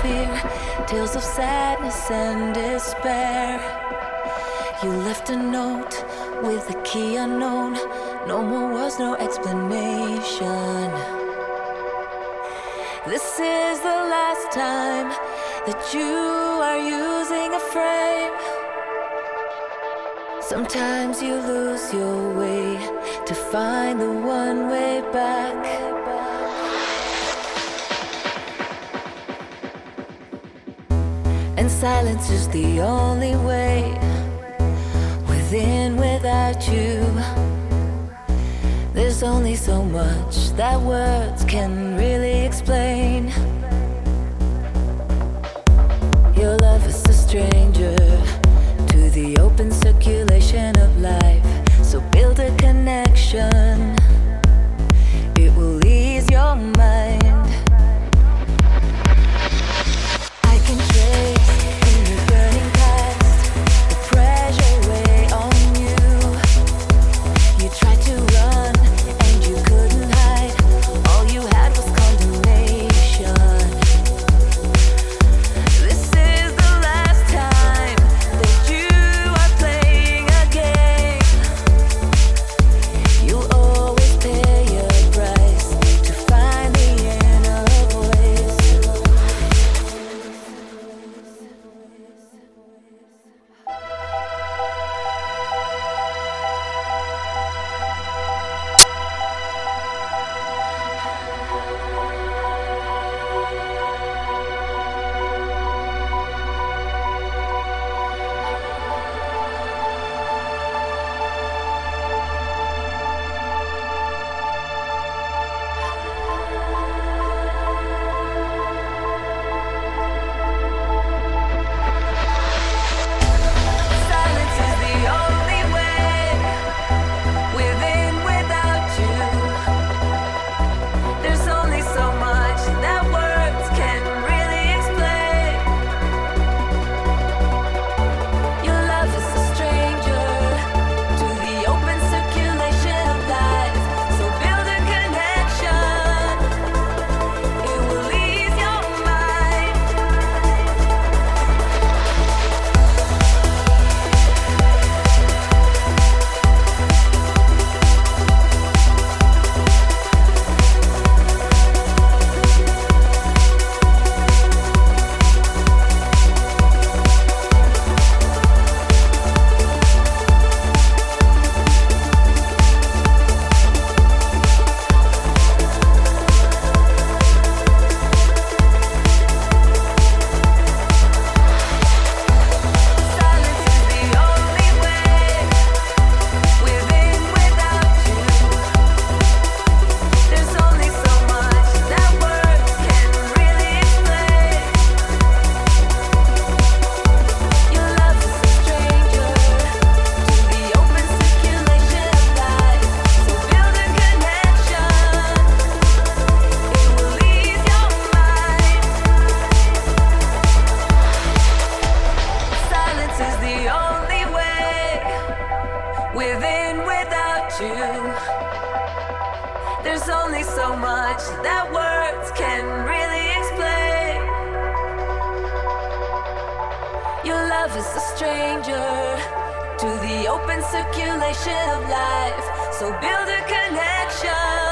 fear, tales of sadness and despair. You left a note with a key unknown. No more words, no explanation. This is the last time that you are using a frame. Sometimes you lose your way to find the one way back. And silence is the only way. Within, without you, there's only so much that words can really explain. Your love is a stranger to the open circulation of life. So build a connection, it will ease your mind. I can trace in the burning past the pressure weight on you. You tried to run and you couldn't hide. All you had was condemnation. This is the last time that you are playing a game. You'll always pay a price to find the inner voice. Silence is the only way. Within, without you, there's only so much that words can really explain. Your love is a stranger to the open circulation of life. So build a connection, it will ease your mind. Silence is the only way. Within, without you, there's only so much that words can really explain. Your love is a stranger to the open circulation of life. So build a connection, it will ease your mind. Silence is the only way. Within, without you, there's only so much that words can really explain. Your love is a stranger to the open circulation of life. So build a connection,